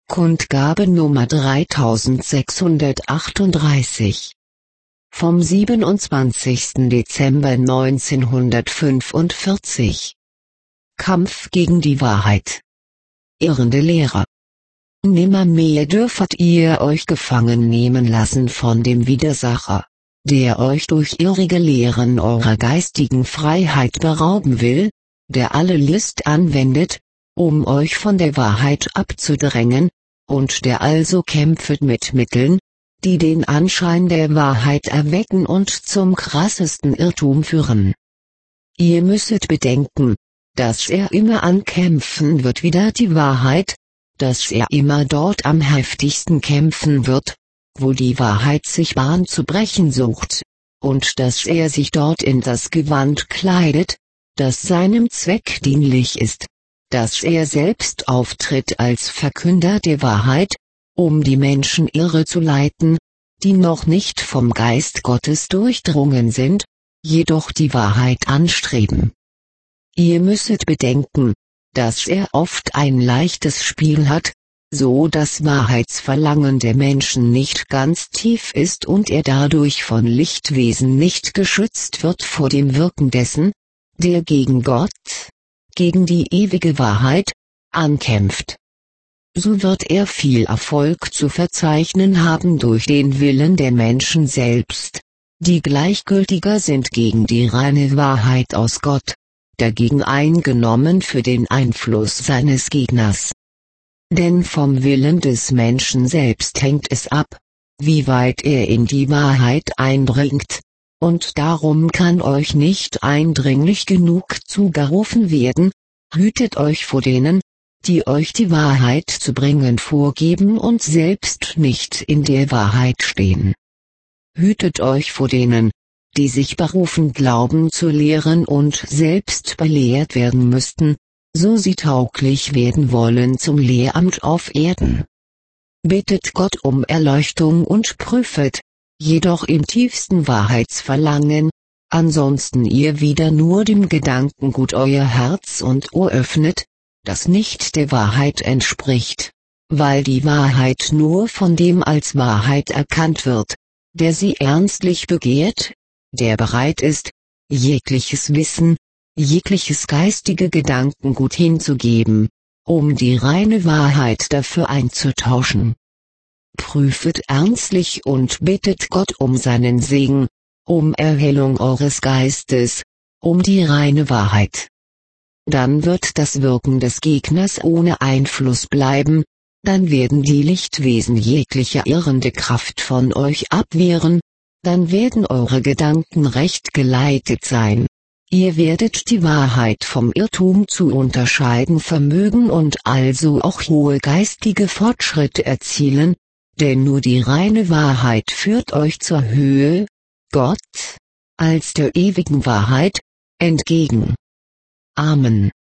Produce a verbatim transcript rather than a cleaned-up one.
Kundgabe Nummer dreitausendsechshundertachtunddreißig. Vom siebenundzwanzigsten Dezember neunzehnhundertfünfundvierzig. Kampf gegen die Wahrheit. Irrende Lehrer. Nimmermehr dürfet ihr euch gefangen nehmen lassen von dem Widersacher, der euch durch irrige Lehren eurer geistigen Freiheit berauben will, der alle List anwendet, um euch von der Wahrheit abzudrängen, und der also kämpft mit Mitteln, die den Anschein der Wahrheit erwecken und zum krassesten Irrtum führen. Ihr müsset bedenken, dass er immer ankämpfen wird wider die Wahrheit, dass er immer dort am heftigsten kämpfen wird, wo die Wahrheit sich Bahn zu brechen sucht, und dass er sich dort in das Gewand kleidet, das seinem Zweck dienlich ist, dass er selbst auftritt als Verkünder der Wahrheit, um die Menschen irre zu leiten, die noch nicht vom Geist Gottes durchdrungen sind, jedoch die Wahrheit anstreben. Ihr müsset bedenken, dass er oft ein leichtes Spiel hat, so das Wahrheitsverlangen der Menschen nicht ganz tief ist und er dadurch von Lichtwesen nicht geschützt wird vor dem Wirken dessen, der gegen Gott, gegen die ewige Wahrheit, ankämpft. So wird er viel Erfolg zu verzeichnen haben durch den Willen der Menschen selbst, die gleichgültiger sind gegen die reine Wahrheit aus Gott, dagegen eingenommen für den Einfluss seines Gegners. Denn vom Willen des Menschen selbst hängt es ab, wie weit er in die Wahrheit eindringt, und darum kann euch nicht eindringlich genug zugerufen werden: Hütet euch vor denen, die euch die Wahrheit zu bringen vorgeben und selbst nicht in der Wahrheit stehen. Hütet euch vor denen, die sich berufen glauben zu lehren und selbst belehrt werden müssten, so sie tauglich werden wollen zum Lehramt auf Erden. Bittet Gott um Erleuchtung und prüfet, jedoch im tiefsten Wahrheitsverlangen, ansonsten ihr wieder nur dem Gedankengut euer Herz und Ohr öffnet, das nicht der Wahrheit entspricht, weil die Wahrheit nur von dem als Wahrheit erkannt wird, der sie ernstlich begehrt, der bereit ist, jegliches Wissen, jegliches geistige Gedankengut hinzugeben, um die reine Wahrheit dafür einzutauschen. Prüfet ernstlich und bittet Gott um seinen Segen, um Erhellung eures Geistes, um die reine Wahrheit. Dann wird das Wirken des Gegners ohne Einfluss bleiben, dann werden die Lichtwesen jegliche irrende Kraft von euch abwehren, dann werden eure Gedanken recht geleitet sein. Ihr werdet die Wahrheit vom Irrtum zu unterscheiden vermögen und also auch hohe geistige Fortschritte erzielen, denn nur die reine Wahrheit führt euch zur Höhe, Gott, als der ewigen Wahrheit, entgegen. Amen.